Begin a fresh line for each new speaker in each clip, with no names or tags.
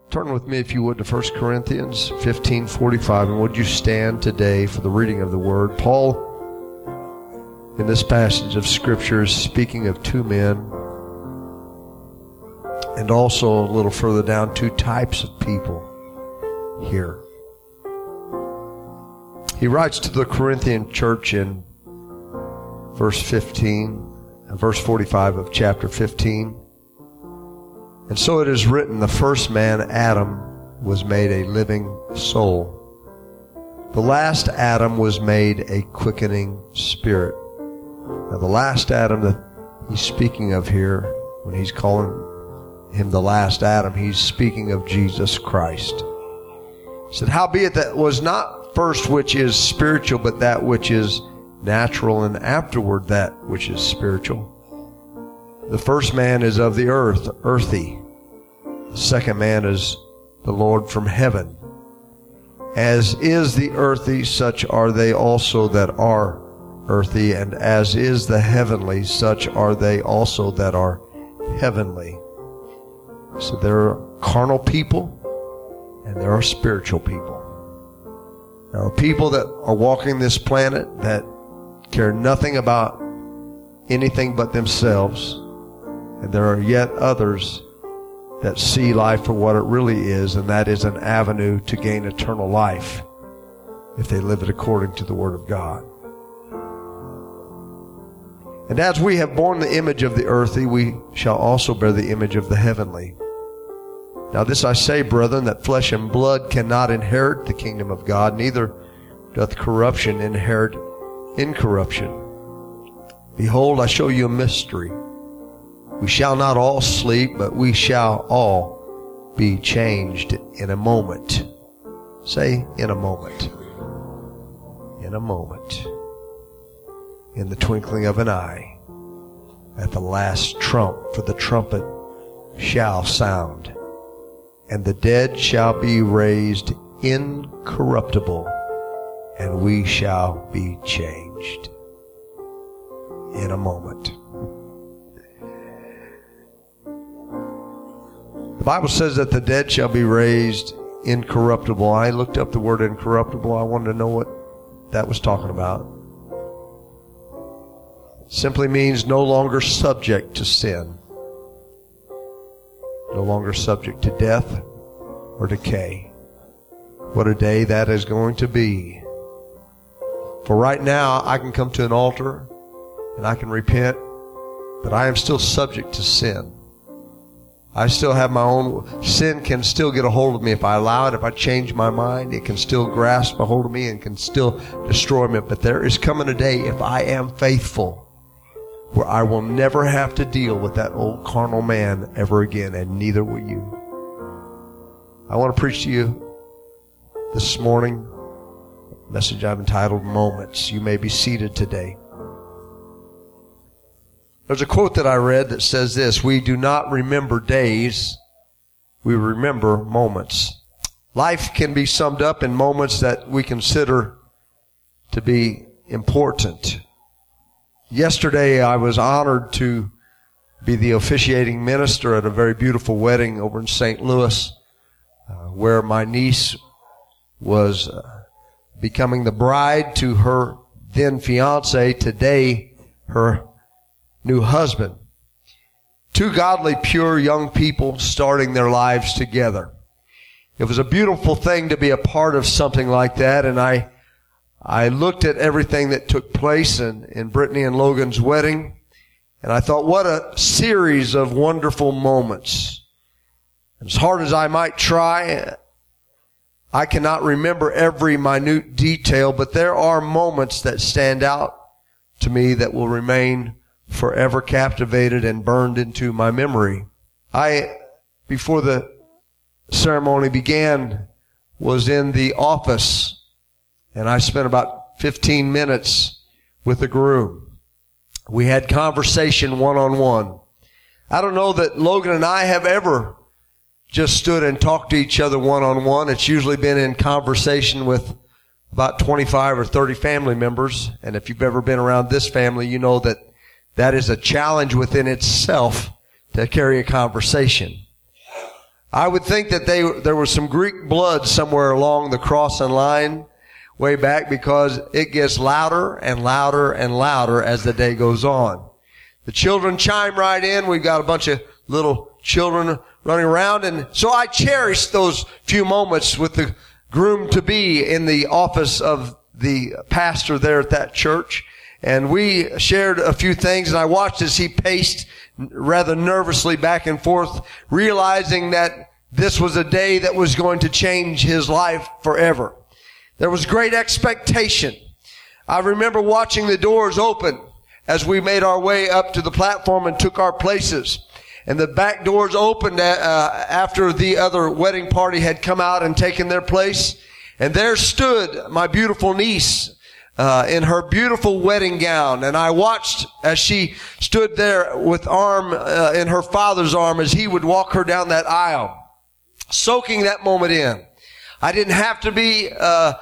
Turn with me, if you would, to 1 Corinthians 15:45, and would you stand today for the reading of the Word? Paul, in this passage of Scripture, is speaking of two men, and also a little further down, two types of people here. He writes to the Corinthian church in verse 15, and verse 45 of chapter 15. And so it is written, the first man, Adam, was made a living soul. The last Adam was made a quickening spirit. Now the last Adam that he's speaking of here, when he's calling him the last Adam, he's speaking of Jesus Christ. He said, howbeit that was not first which is spiritual, but that which is natural, and afterward that which is spiritual. The first man is of the earth, earthy. The second man is the Lord from heaven. As is the earthy, such are they also that are earthy, and as is the heavenly, such are they also that are heavenly. So there are carnal people, and there are spiritual people. There are people that are walking this planet that care nothing about anything but themselves. And there are yet others that see life for what it really is, and that is an avenue to gain eternal life if they live it according to the Word of God. And as we have borne the image of the earthly, we shall also bear the image of the heavenly. Now this I say, brethren, that flesh and blood cannot inherit the kingdom of God, neither doth corruption inherit incorruption. Behold, I show you a mystery. We shall not all sleep, but we shall all be changed in a moment. Say, in a moment. In a moment. In the twinkling of an eye. At the last trump, for the trumpet shall sound. And the dead shall be raised incorruptible, and we shall be changed. In a moment. The Bible says that the dead shall be raised incorruptible. I looked up the word incorruptible. I wanted to know what that was talking about. It simply means no longer subject to sin. No longer subject to death or decay. What a day that is going to be. For right now, I can come to an altar and I can repent, but I am still subject to sin. I still have my own. Sin can still get a hold of me if I allow it. If I change my mind, it can still grasp a hold of me and can still destroy me. But there is coming a day, if I am faithful, where I will never have to deal with that old carnal man ever again, and neither will you. I want to preach to you this morning a message I've entitled Moments. You may be seated today. There's a quote that I read that says this: we do not remember days, we remember moments. Life can be summed up in moments that we consider to be important. Yesterday I was honored to be the officiating minister at a very beautiful wedding over in St. Louis, where my niece was becoming the bride to her then fiance, today her new husband. Two godly, pure young people starting their lives together. It was a beautiful thing to be a part of something like that, and I looked at everything that took place in Brittany and Logan's wedding, and I thought, what a series of wonderful moments. As hard as I might try, I cannot remember every minute detail, but there are moments that stand out to me that will remain forever captivated and burned into my memory. Before the ceremony began, was in the office, and I spent about 15 minutes with the groom. We had conversation one-on-one. I don't know that Logan and I have ever just stood and talked to each other one-on-one. It's usually been in conversation with about 25 or 30 family members, and if you've ever been around this family, you know that that is a challenge within itself to carry a conversation. I would think that there was some Greek blood somewhere along the crossing line way back, because it gets louder and louder and louder as the day goes on. The children chime right in. We've got a bunch of little children running around, and so I cherish those few moments with the groom-to-be in the office of the pastor there at that church. And we shared a few things, and I watched as he paced rather nervously back and forth, realizing that this was a day that was going to change his life forever. There was great expectation. I remember watching the doors open as we made our way up to the platform and took our places. And the back doors opened after the other wedding party had come out and taken their place. And there stood my beautiful niece in her beautiful wedding gown. And I watched as she stood there with arm in her father's arm as he would walk her down that aisle, soaking that moment in. I didn't have to be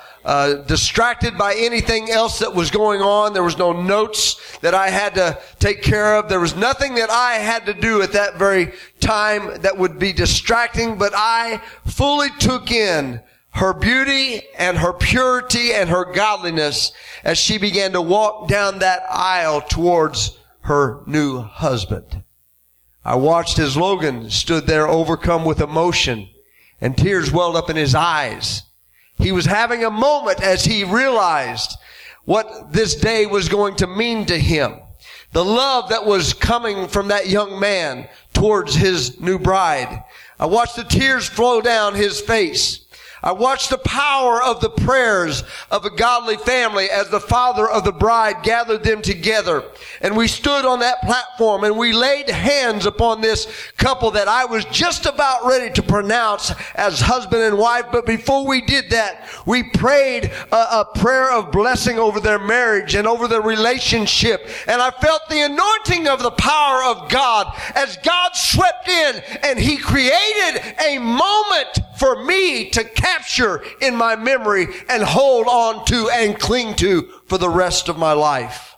distracted by anything else that was going on. There was no notes that I had to take care of. There was nothing that I had to do at that very time that would be distracting, but I fully took in her beauty and her purity and her godliness as she began to walk down that aisle towards her new husband. I watched as Logan stood there overcome with emotion, and tears welled up in his eyes. He was having a moment as he realized what this day was going to mean to him. The love that was coming from that young man towards his new bride. I watched the tears flow down his face. I watched the power of the prayers of a godly family as the father of the bride gathered them together. And we stood on that platform and we laid hands upon this couple that I was just about ready to pronounce as husband and wife. But before we did that, we prayed a prayer of blessing over their marriage and over their relationship. And I felt the anointing of the power of God as God swept in and He created a moment for me to capture in my memory and hold on to and cling to for the rest of my life.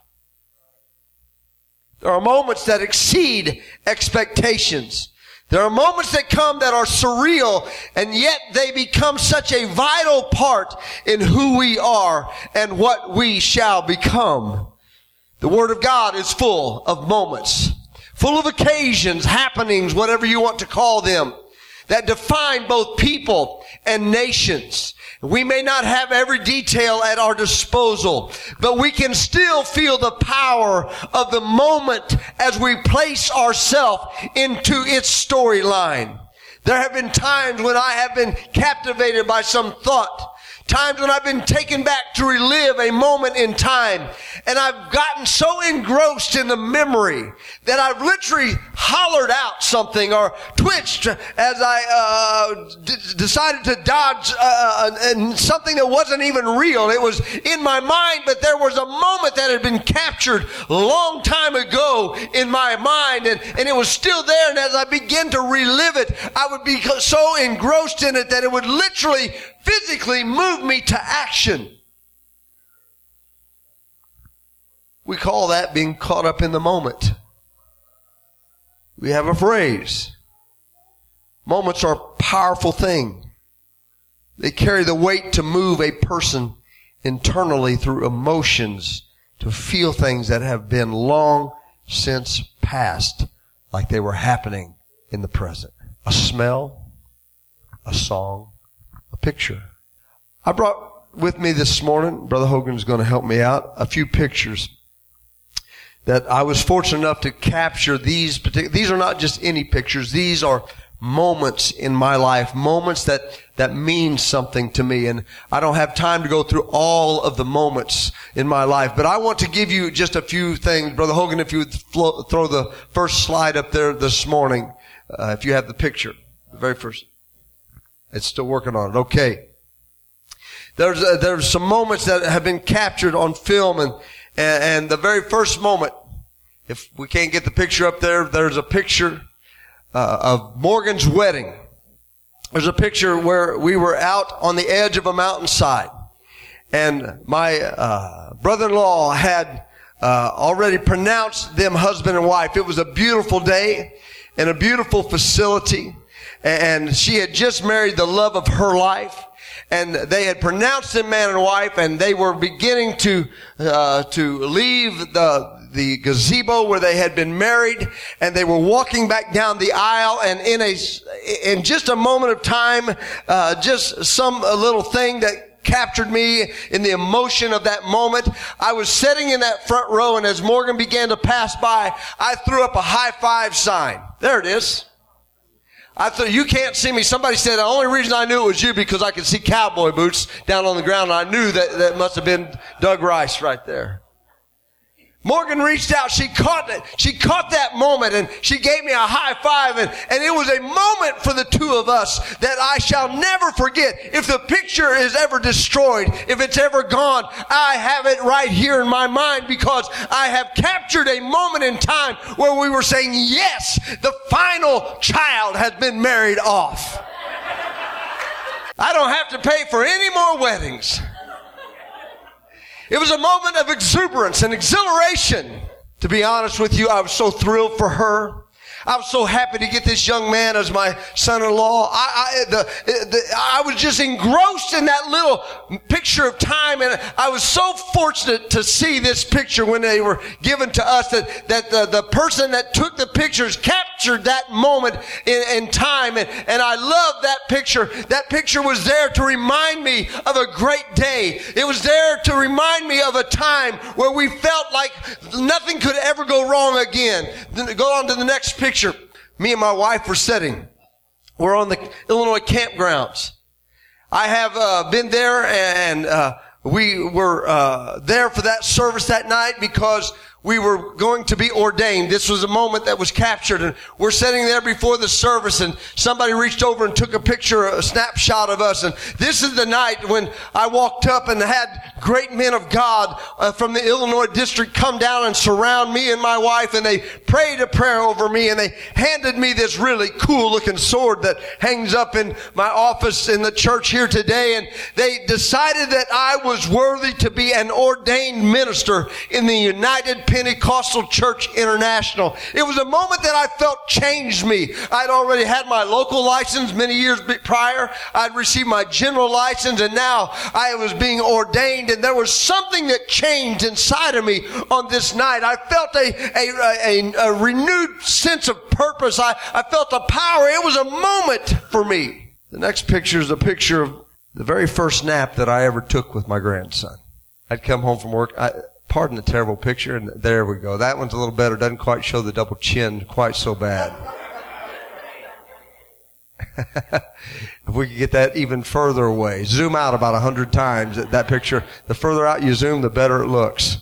There are moments that exceed expectations. There are moments that come that are surreal, and yet they become such a vital part in who we are and what we shall become. The Word of God is full of moments, full of occasions, happenings, whatever you want to call them, that define both people and nations. We may not have every detail at our disposal, but we can still feel the power of the moment as we place ourselves into its storyline. There have been times when I have been captivated by some thought, times when I've been taken back to relive a moment in time, and I've gotten so engrossed in the memory that I've literally hollered out something or twitched as I decided to dodge something that wasn't even real. It was in my mind, but there was a moment that had been captured a long time ago in my mind, and it was still there, and as I began to relive it, I would be so engrossed in it that it would literally physically move me to action. We call that being caught up in the moment. We have a phrase. Moments are a powerful thing. They carry the weight to move a person internally through emotions, to feel things that have been long since past, like they were happening in the present. A smell, a song, a picture. I brought with me this morning, Brother Hogan's going to help me out, a few pictures that I was fortunate enough to capture. These are not just any pictures. These are moments in my life, moments that mean something to me. And I don't have time to go through all of the moments in my life, but I want to give you just a few things. Brother Hogan, if you would throw the first slide up there this morning, if you have the picture, the very first. It's still working on it. Okay. There's some moments that have been captured on film, and the very first moment, if we can't get the picture up there, there's a picture of Morgan's wedding. There's a picture where we were out on the edge of a mountainside, and my brother-in-law had already pronounced them husband and wife. It was a beautiful day and a beautiful facility. and she had just married the love of her life. And they had pronounced them man and wife, and they were beginning to leave the gazebo where they had been married, and they were walking back down the aisle, and in just a moment of time, just some little thing that captured me in the emotion of that moment. I was sitting in that front row, and as Morgan began to pass by, I threw up a high five sign. There it is. I thought, you can't see me. Somebody said the only reason I knew it was you because I could see cowboy boots down on the ground. And I knew that must have been Doug Rice right there. Morgan reached out. She caught it. She caught that moment, and she gave me a high five, and it was a moment for the two of us that I shall never forget. If the picture is ever destroyed, if it's ever gone, I have it right here in my mind because I have captured a moment in time where we were saying, yes, the final child has been married off. I don't have to pay for any more weddings. It was a moment of exuberance and exhilaration. To be honest with you, I was so thrilled for her. I was so happy to get this young man as my son-in-law. I was just engrossed in that little picture of time, and I was so fortunate to see this picture when they were given to us that the person that took the pictures captured that moment in time, and I love that picture. That picture was there to remind me of a great day. It was there to remind me of a time where we felt like nothing could ever go wrong again. Then go on to the next picture. Me and my wife were sitting. We're on the Illinois campgrounds. I have been there, and we were there for that service that night because we were going to be ordained. This was a moment that was captured, and we're sitting there before the service, and somebody reached over and took a picture, a snapshot of us. And this is the night when I walked up and had great men of God from the Illinois district come down and surround me and my wife, and they prayed a prayer over me, and they handed me this really cool looking sword that hangs up in my office in the church here today. And they decided that I was worthy to be an ordained minister in the United Pentecostal Church International. It was a moment that I felt changed me. I'd already had my local license many years prior. I'd received my general license, and now I was being ordained, and there was something that changed inside of me on this night. I felt a renewed sense of purpose. I felt the power. It was a moment for me. The next picture is a picture of the very first nap that I ever took with my grandson. I'd come home from work. Pardon the terrible picture, and there we go. That one's a little better. Doesn't quite show the double chin quite so bad. If we could get that even further away. Zoom out about 100 times that picture. The further out you zoom, the better it looks.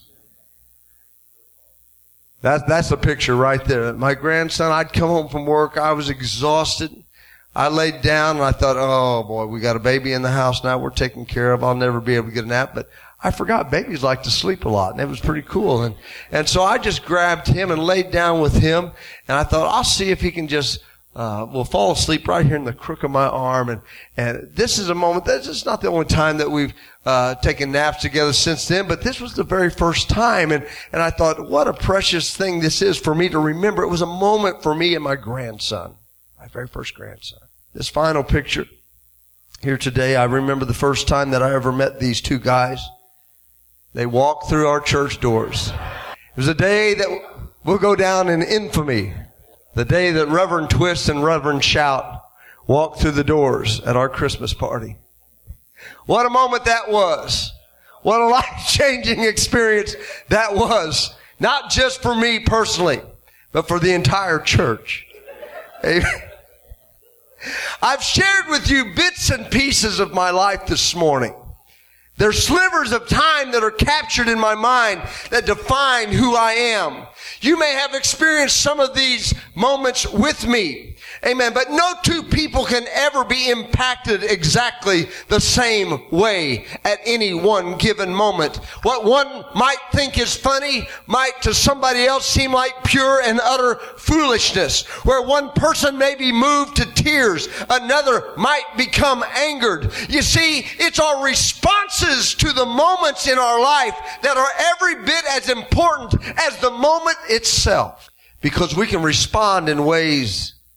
That's the picture right there. My grandson, I'd come home from work. I was exhausted. I laid down, and I thought, oh, boy, we got a baby in the house now. We're taken care of. I'll never be able to get a nap. But I forgot babies like to sleep a lot, and it was pretty cool. And so I just grabbed him and laid down with him, and I thought, I'll see if he can just will fall asleep right here in the crook of my arm. And this is a moment, this is not the only time that we've taken naps together since then, but this was the very first time. And I thought, what a precious thing this is for me to remember. It was a moment for me and my grandson, my very first grandson. This final picture here today, I remember the first time that I ever met these two guys. They walked through our church doors. It was a day that will go down in infamy. The day that Reverend Twist and Reverend Shout walked through the doors at our Christmas party. What a moment that was. What a life-changing experience that was. Not just for me personally, but for the entire church. Amen. I've shared with you bits and pieces of my life this morning. There's slivers of time that are captured in my mind that define who I am. You may have experienced some of these moments with me. Amen. But no two people can ever be impacted exactly the same way at any one given moment. What one might think is funny might to somebody else seem like pure and utter foolishness. Where one person may be moved to tears, another might become angered. You see, it's our responses to the moments in our life that are every bit as important as the moment itself. Because we can respond in ways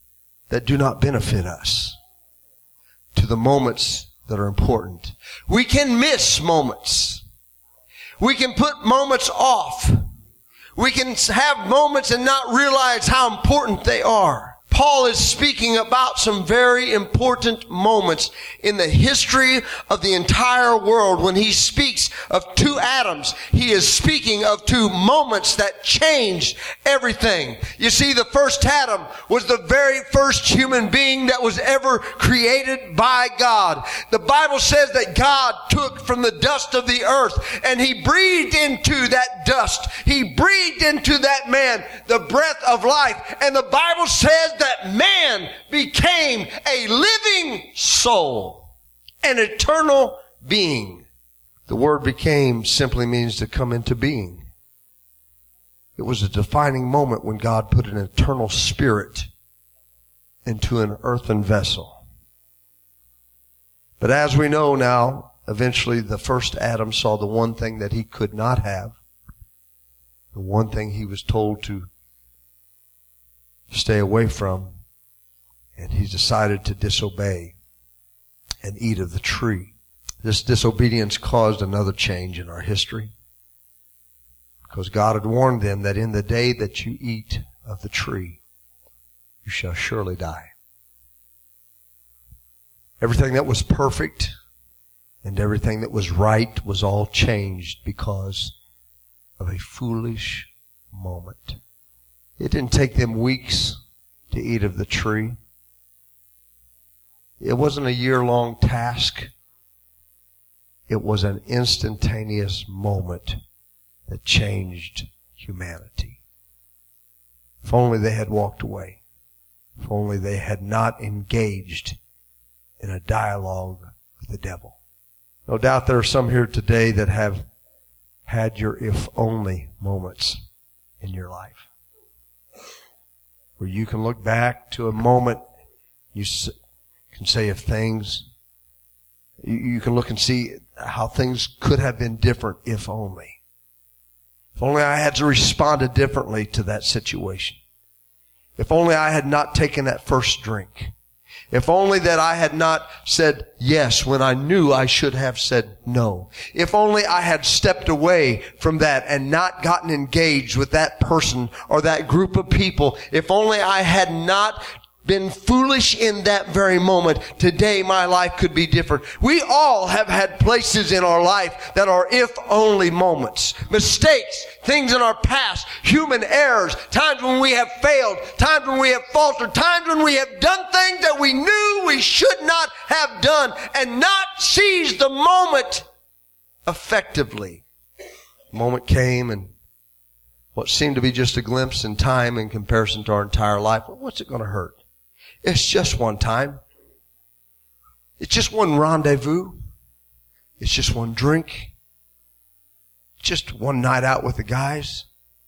that do not benefit us to the moments that are important. We can miss moments. We can put moments off. We can have moments and not realize how important they are. Paul is speaking about some very important moments in the history of the entire world. When he speaks of two Adams, he is speaking of two moments that changed everything. You see, the first Adam was the very first human being that was ever created by God. The Bible says that God took from the dust of the earth and he breathed into that dust. He breathed into that man the breath of life. And the Bible says that man became a living soul, an eternal being. The word became simply means to come into being. It was a defining moment when God put an eternal spirit into an earthen vessel. But as we know now, eventually the first Adam saw the one thing that he could not have, the one thing he was told to stay away from, and he decided to disobey and eat of the tree. This disobedience caused another change in our history, because God had warned them that in the day that you eat of the tree, you shall surely die. Everything that was perfect and everything that was right was all changed because of a foolish moment. It didn't take them weeks to eat of the tree. It wasn't a year-long task. It was an instantaneous moment that changed humanity. If only they had walked away. If only they had not engaged in a dialogue with the devil. No doubt there are some here today that have had your if-only moments in your life, where you can look back to a moment, you can say if things, you can look and see how things could have been different if only. If only I had responded differently to that situation. If only I had not taken that first drink. If only that I had not said yes when I knew I should have said no. If only I had stepped away from that and not gotten engaged with that person or that group of people. If only I had not been foolish in that very moment, today my life could be different. We all have had places in our life that are if-only moments. Mistakes, things in our past, human errors, times when we have failed, times when we have faltered, times when we have done things that we knew we should not have done and not seized the moment effectively. The moment came and what seemed to be just a glimpse in time in comparison to our entire life, well, what's it going to hurt? It's just one time. It's just one rendezvous. It's just one drink. Just one night out with the guys.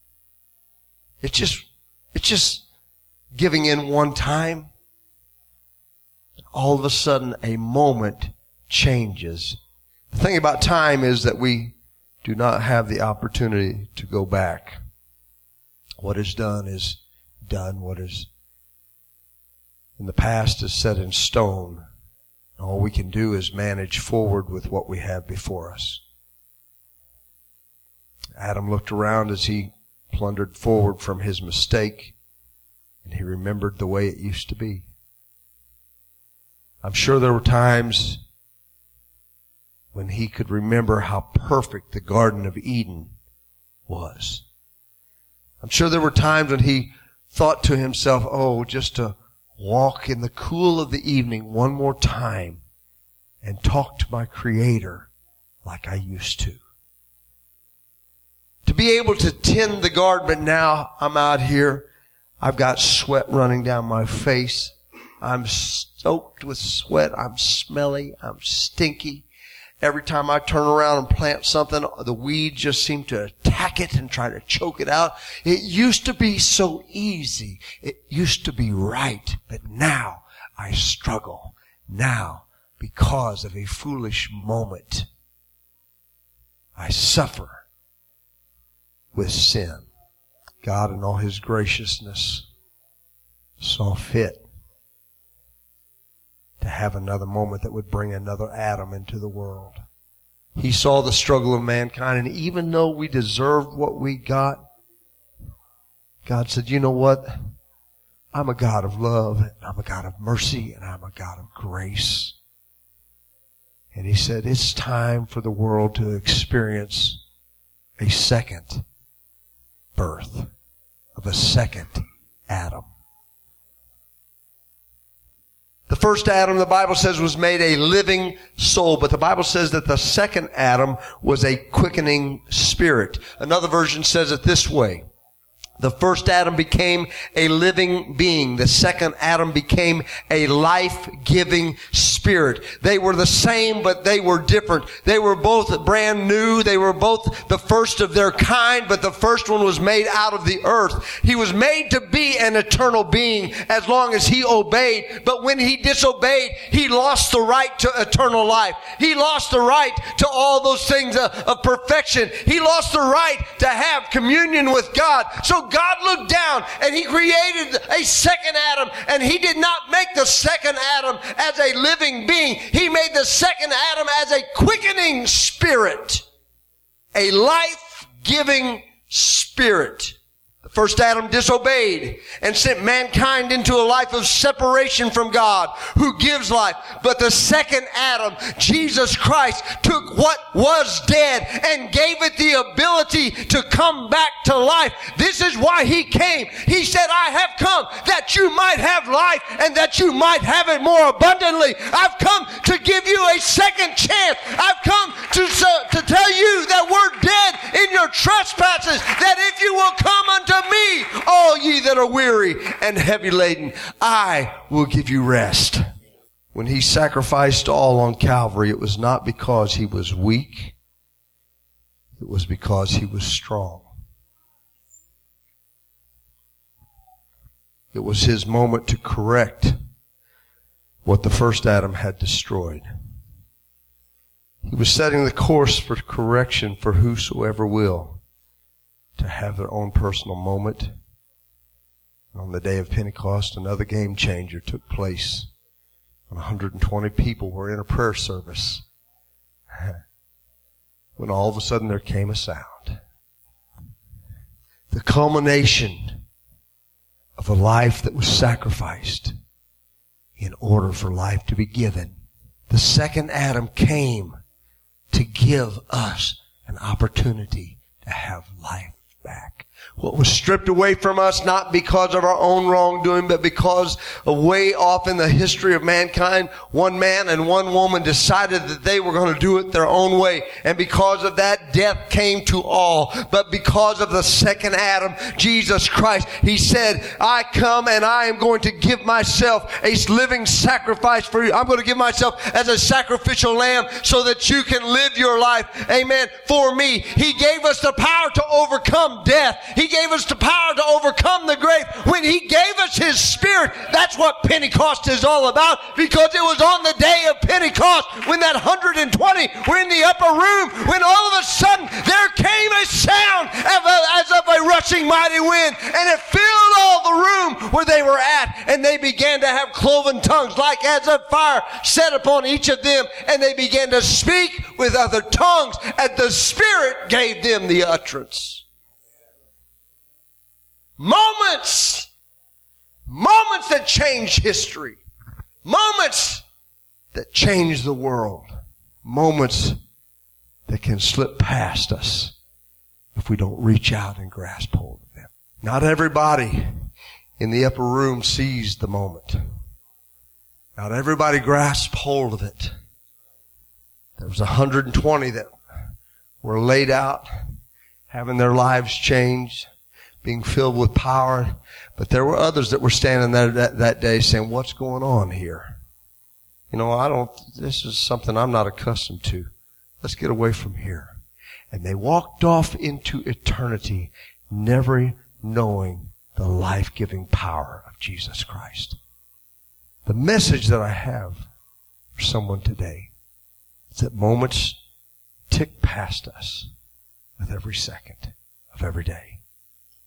It's just giving in one time. All of a sudden, a moment changes. The thing about time is that we do not have the opportunity to go back. What is done is done. What is in the past is set in stone. All we can do is manage forward with what we have before us. Adam looked around as he plundered forward from his mistake, and he remembered the way it used to be. I'm sure there were times when he could remember how perfect the Garden of Eden was. I'm sure there were times when he thought to himself, oh, just to walk in the cool of the evening one more time and talk to my Creator like I used to. To be able to tend the garden, but now I'm out here. I've got sweat running down my face. I'm soaked with sweat. I'm smelly. I'm stinky. Every time I turn around and plant something, the weeds just seem to attack it and try to choke it out. It used to be so easy. It used to be right. But now I struggle. Now, because of a foolish moment, I suffer with sin. God in all His graciousness saw fit to have another moment that would bring another Adam into the world. He saw the struggle of mankind, and even though we deserved what we got, God said, you know what? I'm a God of love, and I'm a God of mercy, and I'm a God of grace. And He said, it's time for the world to experience a second birth of a second Adam. The first Adam, the Bible says, was made a living soul, but the Bible says that the second Adam was a quickening spirit. Another version says it this way. The first Adam became a living being. The second Adam became a life-giving spirit. They were the same, but they were different. They were both brand new. They were both the first of their kind, but the first one was made out of the earth. He was made to be an eternal being as long as he obeyed. But when he disobeyed, he lost the right to eternal life. He lost the right to all those things of perfection. He lost the right to have communion with God. So God looked down and He created a second Adam, and He did not make the second Adam as a living being. He made the second Adam as a quickening spirit, a life-giving spirit. The first Adam disobeyed and sent mankind into a life of separation from God, who gives life. But the second Adam, Jesus Christ, took what was dead and gave it the ability to come back to life. This is why He came. He said, I have come that you might have life and that you might have it more abundantly. I've come to give you a second chance. I've come to tell you that we're dead in your trespasses, that if you will come unto me, all ye that are weary and heavy laden, I will give you rest. When He sacrificed all on Calvary, it was not because He was weak. It was because He was strong. It was His moment to correct what the first Adam had destroyed. He was setting the course for correction for whosoever will to have their own personal moment. On the day of Pentecost, another game changer took place. 120 people were in a prayer service when all of a sudden there came a sound. The culmination of a life that was sacrificed in order for life to be given. The second Adam came to give us an opportunity to have life back. What was stripped away from us, not because of our own wrongdoing, but because of way off in the history of mankind, one man and one woman decided that they were going to do it their own way. And because of that, death came to all. But because of the second Adam, Jesus Christ, He said, I come and I am going to give myself a living sacrifice for you. I'm going to give myself as a sacrificial lamb so that you can live your life. Amen. For me. He gave us the power to overcome death. He gave us the power to overcome the grave. When He gave us His Spirit, that's what Pentecost is all about, because it was on the day of Pentecost when that 120 were in the upper room, when all of a sudden there came a sound as of a rushing mighty wind, and it filled all the room where they were at, and they began to have cloven tongues like as of fire set upon each of them, and they began to speak with other tongues, and the Spirit gave them the utterance. Moments that change history. Moments that change the world. Moments that can slip past us if we don't reach out and grasp hold of them. Not everybody in the upper room seized the moment. Not everybody grasped hold of it. There was 120 that were laid out, having their lives changed, being filled with power. But there were others that were standing there that day saying, what's going on here? You know, this is something I'm not accustomed to. Let's get away from here. And they walked off into eternity, never knowing the life-giving power of Jesus Christ. The message that I have for someone today is that moments tick past us with every second of every day.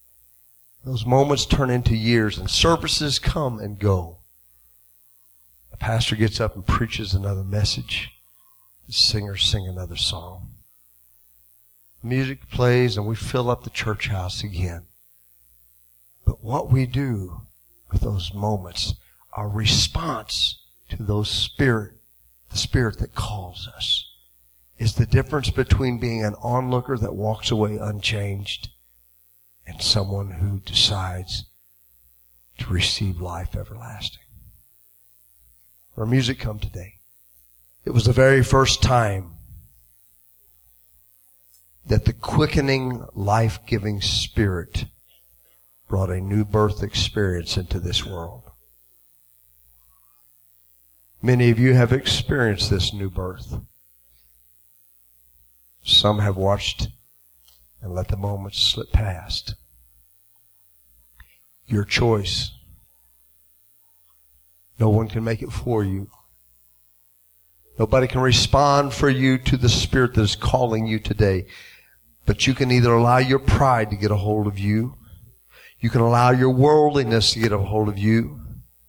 Those moments turn into years, and services come and go. The pastor gets up and preaches another message. The singers sing another song. Music plays and we fill up the church house again. But what we do with those moments, our response to the Spirit that calls us, is the difference between being an onlooker that walks away unchanged and someone who decides to receive life everlasting. Our music come today. It was the very first time that the quickening, life-giving Spirit brought a new birth experience into this world. Many of you have experienced this new birth. Some have watched and let the moments slip past. Your choice. No one can make it for you. Nobody can respond for you to the Spirit that is calling you today. But you can either allow your pride to get a hold of you. You can allow your worldliness to get a hold of you.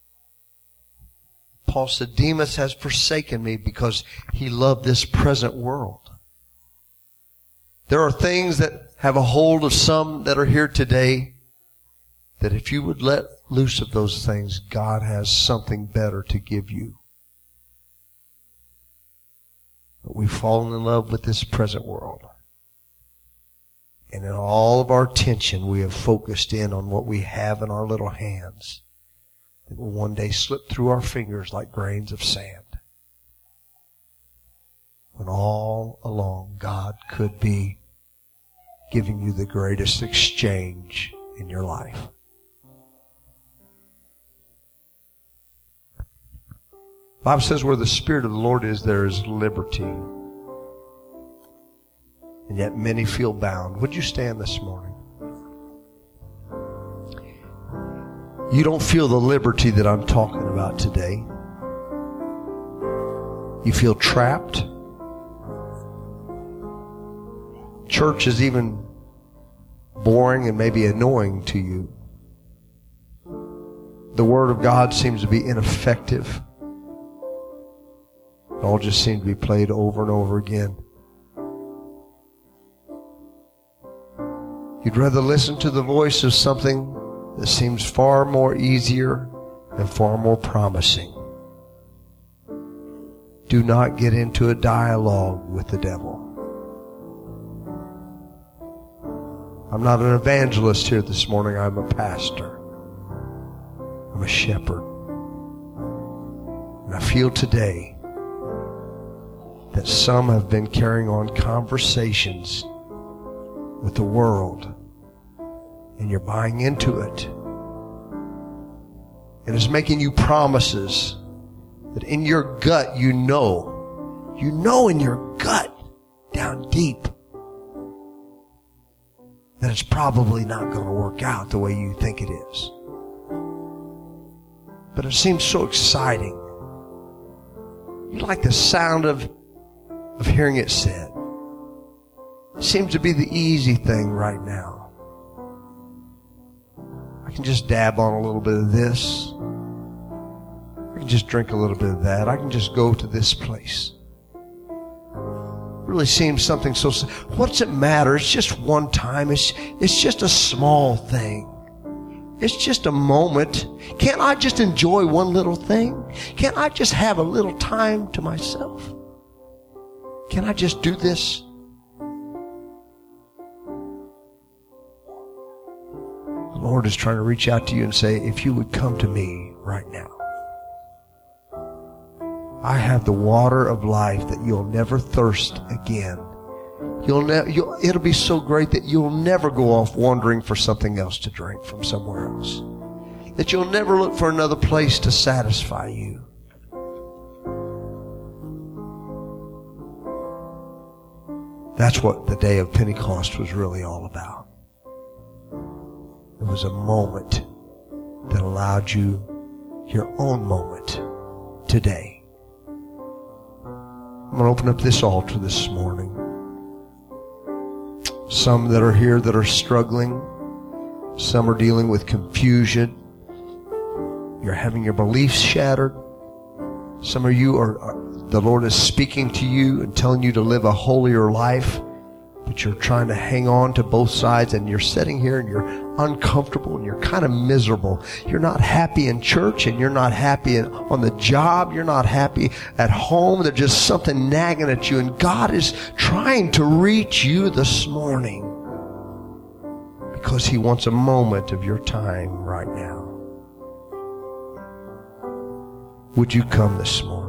Paul said, Demas has forsaken me because he loved this present world. There are things that have a hold of some that are here today that if you would let loose of those things, God has something better to give you. But we've fallen in love with this present world. And in all of our attention, we have focused in on what we have in our little hands that will one day slip through our fingers like grains of sand. When all along God could be giving you the greatest exchange in your life. The Bible says where the Spirit of the Lord is, there is liberty. And yet many feel bound. Would you stand this morning? You don't feel the liberty that I'm talking about today. You feel trapped. Church is even boring and maybe annoying to you. The Word of God seems to be ineffective. It all just seems to be played over and over again. You'd rather listen to the voice of something that seems far more easier and far more promising. Do not get into a dialogue with the devil. I'm not an evangelist here this morning. I'm a pastor. I'm a shepherd. And I feel today that some have been carrying on conversations with the world, and you're buying into it. And it's making you promises that in your gut you know in your gut, down deep, that it's probably not going to work out the way you think it is. But it seems so exciting. You like the sound of hearing it said. It seems to be the easy thing right now. I can just dab on a little bit of this. I can just drink a little bit of that. I can just go to this place. It really seems something so... What does it matter? It's just one time. It's just a small thing. It's just a moment. Can't I just enjoy one little thing? Can't I just have a little time to myself? Can I just do this? The Lord is trying to reach out to you and say, if you would come to me right now, I have the water of life that you'll never thirst again. It'll be so great that you'll never go off wandering for something else to drink from somewhere else. That you'll never look for another place to satisfy you. That's what the day of Pentecost was really all about. It was a moment that allowed you your own moment today. I'm going to open up this altar this morning. Some that are here that are struggling. Some are dealing with confusion. You're having your beliefs shattered. Some of you the Lord is speaking to you and telling you to live a holier life, but you're trying to hang on to both sides, and you're sitting here and you're uncomfortable and you're kind of miserable. You're not happy in church, and you're not happy on the job. You're not happy at home. There's just something nagging at you, and God is trying to reach you this morning because He wants a moment of your time right now. Would you come this morning?